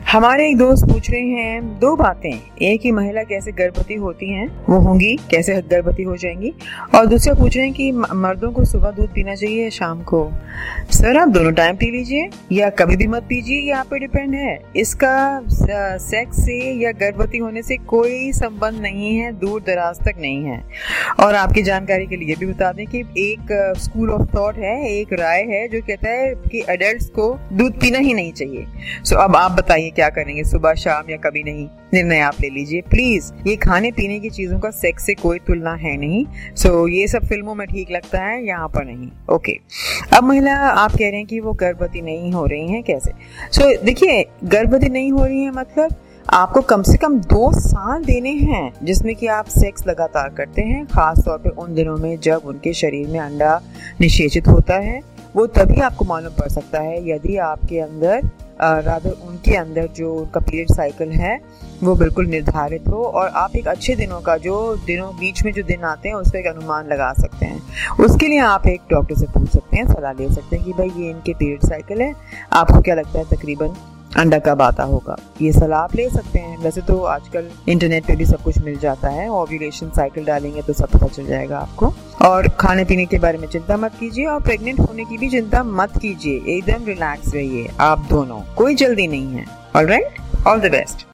हमारे एक दोस्त पूछ रहे हैं दो बातें, एक ही महिला कैसे गर्भवती होती हैं, वो होंगी कैसे गर्भवती हो जाएंगी, और दूसरा पूछ रहे हैं कि मर्दों को सुबह दूध पीना चाहिए या शाम को। सर आप दोनों टाइम पी लीजिए या कभी भी मत पीजिए, ये आप पे डिपेंड है। इसका सेक्स से या गर्भवती होने से कोई संबंध नहीं है, दूर दराज तक नहीं है। और आपकी जानकारी के लिए भी बता दें कि एक स्कूल ऑफ थॉट है, एक राय है जो कहता है कि एडल्ट्स को दूध पीना ही नहीं चाहिए। सो अब आप बताइए क्या करेंगे, सुबह शाम या कभी नहीं, निर्णय आप ले लीजिए प्लीज। ये खाने पीने की चीजों का सेक्स से कोई तुलना है नहीं। सो ये सब फिल्मों में ठीक लगता है, यहाँ पर नहीं। ओके, अब महिला आप कह रहे हैं कि वो गर्भवती नहीं हो रही हैं, कैसे? सो देखिए, गर्भवती नहीं हो रही है मतलब आपको कम से कम 2 साल देने हैं जिसमें कि आप सेक्स लगातार करते हैं, खास तौर पे उन दिनों में जब उनके शरीर में अंडा निषेचित होता है। वो तभी आपको मालूम पड़ सकता है यदि आपके अंदर उनके अंदर जो उनका पीरियड साइकिल है वो बिल्कुल निर्धारित हो, और आप एक अच्छे दिनों का बीच में जो दिन आते हैं उसका एक अनुमान लगा सकते हैं। उसके लिए आप एक डॉक्टर से पूछ सकते हैं, सलाह ले सकते हैं कि भाई ये इनके पीरियड साइकिल है, आपको क्या लगता है तकरीबन अंडा कब आता होगा, ये सलाह आप ले सकते हैं। वैसे तो आजकल इंटरनेट पे भी सब कुछ मिल जाता है, ओव्यूलेशन साइकिल डालेंगे तो सब पता चल जाएगा आपको। और खाने पीने के बारे में चिंता मत कीजिए, और प्रेग्नेंट होने की भी चिंता मत कीजिए, एकदम रिलैक्स रहिए आप दोनों, कोई जल्दी नहीं है। Alright, all the best.